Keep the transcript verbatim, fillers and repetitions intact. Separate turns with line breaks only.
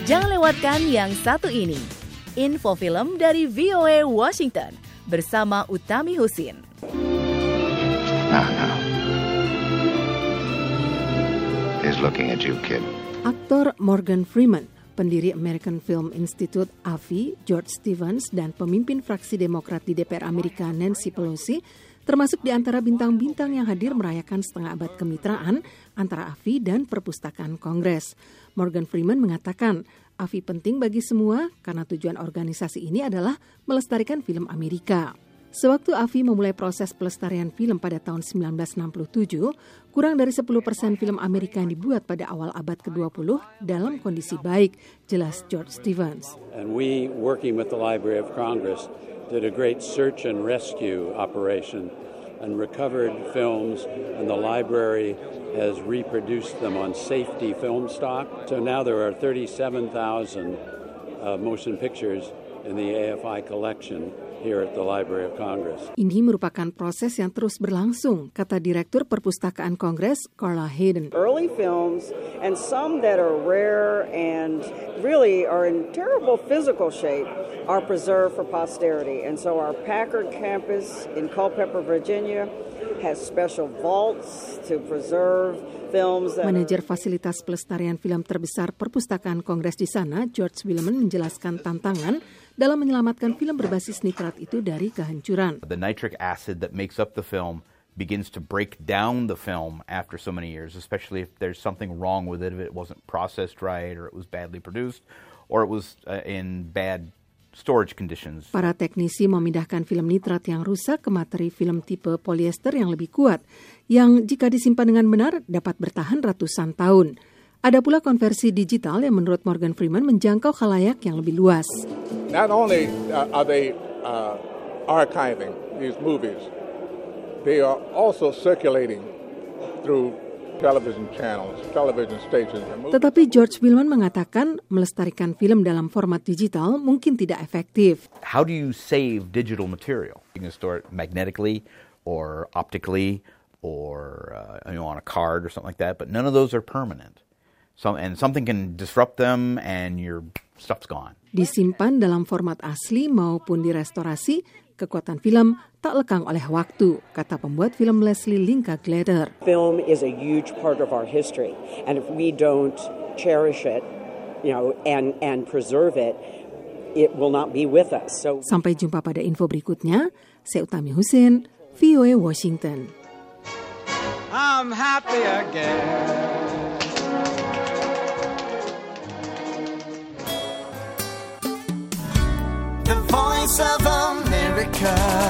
Jangan lewatkan yang satu ini. Info film dari V O A Washington bersama Utami Husin.
Now, now. He's looking at you, kid.
Aktor Morgan Freeman, pendiri American Film Institute A F I, George Stevens, dan pemimpin fraksi Demokrat di D P R Amerika Nancy Pelosi, termasuk di antara bintang-bintang yang hadir merayakan setengah abad kemitraan antara A F I dan Perpustakaan Kongres. Morgan Freeman mengatakan, A F I penting bagi semua karena tujuan organisasi ini adalah melestarikan film Amerika. Sewaktu A F I memulai proses pelestarian film pada tahun sembilan belas enam puluh tujuh, kurang dari sepuluh persen film Amerika yang dibuat pada awal abad kedua puluh dalam kondisi baik, jelas George Stevens.
And we, working with the Library of Congress, did a great search and rescue operation and recovered films, and the library has reproduced them on safety film stock. So now there are thirty-seven thousand uh, motion pictures in the A F I collection here at the Library of Congress.
Ini merupakan proses yang terus berlangsung, kata Direktur Perpustakaan Kongres, Carla Hayden.
Early films and some that are rare and really are in terrible physical shape are preserved for posterity. And so our Packard campus in Culpeper, Virginia has special vaults to preserve films that
Manajer fasilitas pelestarian film terbesar Perpustakaan Kongres di sana, George Willeman, menjelaskan tantangan dalam menyelamatkan film berbasis nitrat itu dari kehancuran.
The nitric acid that makes up the film begins to break down the film after so many years, especially if there's something wrong with it, if it wasn't processed right, or it was badly produced, or it was uh, in bad storage conditions.
Para teknisi memindahkan film nitrat yang rusak ke materi film tipe polyester yang lebih kuat, yang jika disimpan dengan benar dapat bertahan ratusan tahun. Ada pula konversi digital yang menurut Morgan Freeman menjangkau khalayak yang lebih luas.
Not only uh, are they uh, archiving these movies, they are also circulating through television channels, television stations.
Tetapi George Willeman mengatakan melestarikan film dalam format digital mungkin tidak efektif.
How do you save digital material? You can store it magnetically or optically or uh, you know, on a card or something like that, but none of those are permanent. Some, and something can disrupt them and your stuff's gone.
Disimpan dalam format asli maupun direstorasi, kekuatan film tak lekang oleh waktu, kata pembuat film Leslie Linka Glatter.
film is a huge part of our history, and if we don't cherish it, you know, and and preserve it, it will not be with us. So
Sampai jumpa pada info berikutnya. Saya Utami Husin, V O A Washington.
I'm happy again. The Voice of America.